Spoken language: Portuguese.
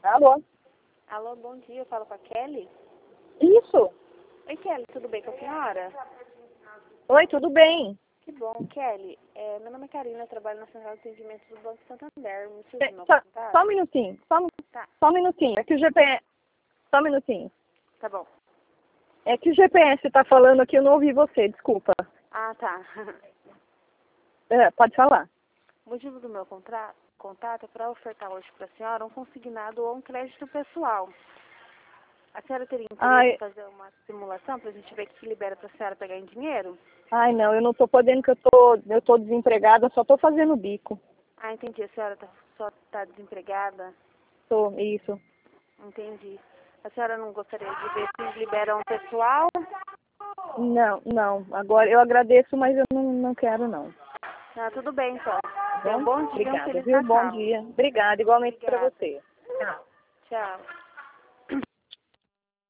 Alô? Alô, bom dia. Eu falo com a Kelly? Isso. Oi, Kelly, tudo bem com a senhora? Oi, tudo bem? Que bom, Kelly. Meu nome é Karina, eu trabalho na Central de Atendimento do Banco Santander. Me surgiu meu contato? Só um minutinho. Tá, Só um minutinho. É que o GPS... Só um minutinho. tá bom. É que o GPS tá falando aqui, eu não ouvi você, desculpa. Ah, tá. Pode falar. O motivo do meu contato é para ofertar hoje para a senhora um consignado ou um crédito pessoal. A senhora teria interesse em fazer uma simulação para a gente ver o que libera para a senhora pegar em dinheiro? Ai, não, eu não tô podendo que eu tô desempregada, só tô fazendo bico. Ah, entendi. A senhora só tá desempregada? Isso. Entendi. A senhora não gostaria de ver se libera um pessoal? Não. Agora eu agradeço, mas eu não quero, não. Ah, tudo bem, então. Bom? Bom dia, um Obrigada, Feliz viu? Bom Natal. dia. Obrigada, igualmente para Obrigada. você. Tchau. Tchau.